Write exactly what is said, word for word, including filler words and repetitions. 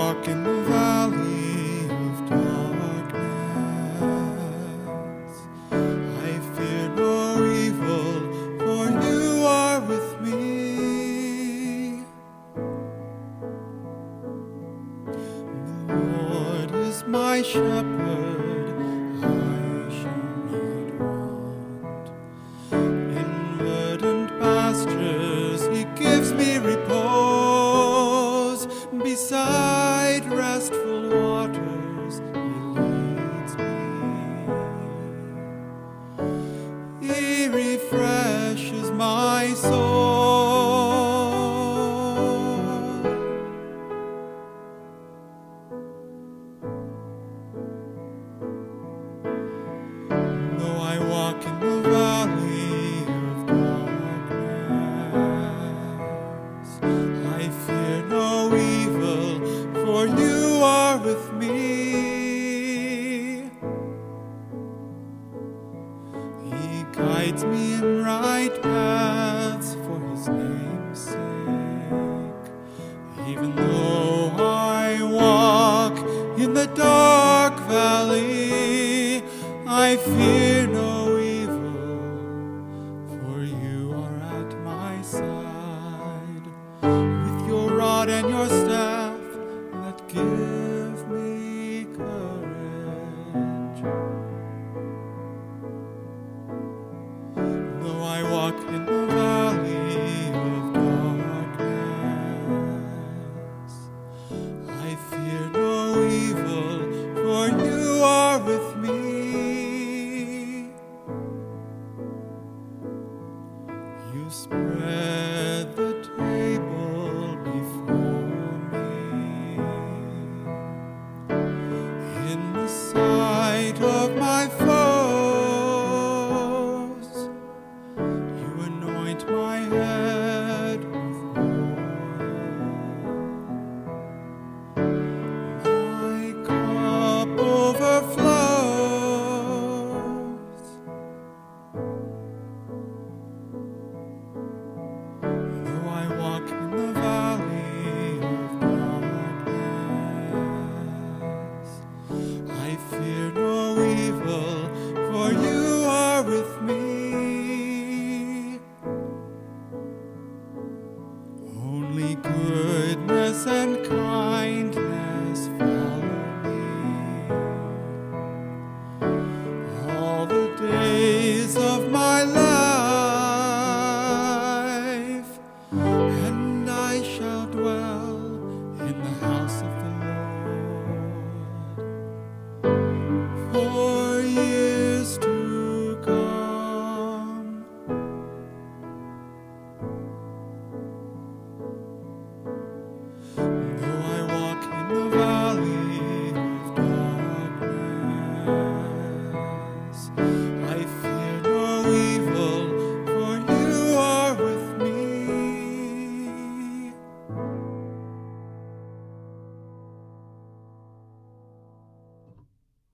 walk in the valley of darkness, I fear no evil, for you are with me. The Lord is my shepherd, I shall not want. In verdant pastures he gives me repose. Beside restful waters he leads me. He refreshes my soul. Though I walk in the valley of darkness, I fear no evil, for you are with me. He guides me in right paths for his name's sake. Even though I walk in the dark valley, I fear no evil, for you are at my side. With your rod and your staff that give